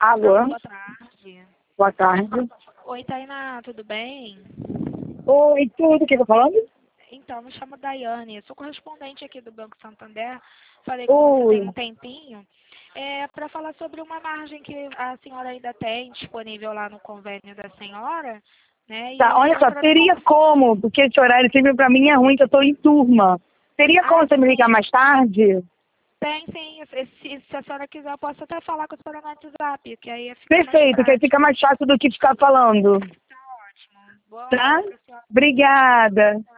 Alô? Boa tarde. Boa tarde. Oi, Tainá, tudo bem? Oi, tudo que eu tô falando? Então, me chamo Daiane, sou correspondente aqui do Banco Santander. Falei com você tem Oi. um tempinho. Para falar sobre uma margem que a senhora ainda tem disponível lá no convênio da senhora, né? Tá, E olha só, outra teria como, porque esse horário sempre pra mim é ruim, que eu tô em turma. Teria como você me ligar sim, mais tarde? tem sim. Se a senhora quiser, eu posso até falar com a senhora no WhatsApp, que aí fica mais Perfeito, que aí fica prático. mais fácil do que ficar falando. Tá ótimo. Boa Tá? hora para a senhora. Obrigada.